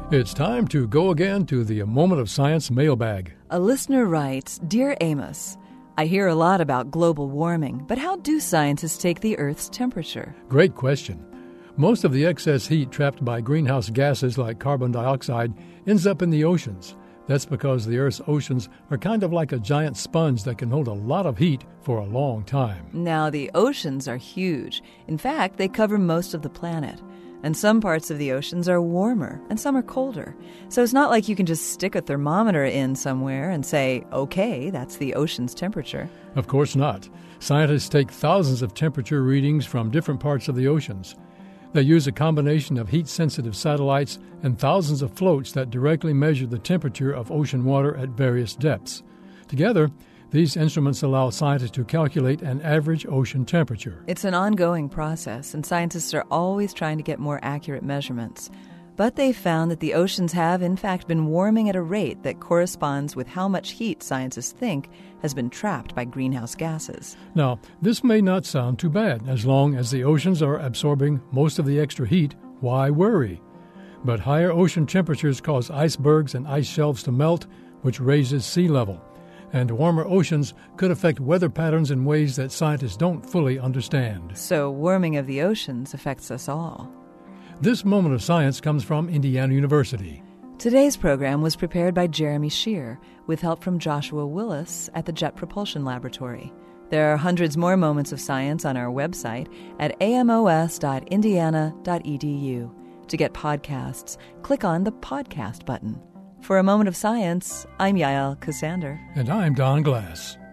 It's time to go again to the Moment of Science mailbag. A listener writes, Dear Amos, I hear a lot about global warming, but how do scientists take the Earth's temperature? Great question. Most of the excess heat trapped by greenhouse gases like carbon dioxide ends up in the oceans. That's because the Earth's oceans are kind of like a giant sponge that can hold a lot of heat for a long time. Now, the oceans are huge. In fact, they cover most of the planet. And some parts of the oceans are warmer and some are colder. So it's not like you can just stick a thermometer in somewhere and say, okay, that's the ocean's temperature. Of course not. Scientists take thousands of temperature readings from different parts of the oceans. They use a combination of heat-sensitive satellites and thousands of floats that directly measure the temperature of ocean water at various depths. Together, these instruments allow scientists to calculate an average ocean temperature. It's an ongoing process, and scientists are always trying to get more accurate measurements. But they've found that the oceans have, in fact, been warming at a rate that corresponds with how much heat scientists think has been trapped by greenhouse gases. Now, this may not sound too bad. As long as the oceans are absorbing most of the extra heat, why worry? But higher ocean temperatures cause icebergs and ice shelves to melt, which raises sea level. And warmer oceans could affect weather patterns in ways that scientists don't fully understand. So warming of the oceans affects us all. This Moment of Science comes from Indiana University. Today's program was prepared by Jeremy Shear with help from Joshua Willis at the Jet Propulsion Laboratory. There are hundreds more moments of science on our website at amos.indiana.edu. To get podcasts, click on the podcast button. For A Moment of Science, I'm Yael Ksander. And I'm Don Glass.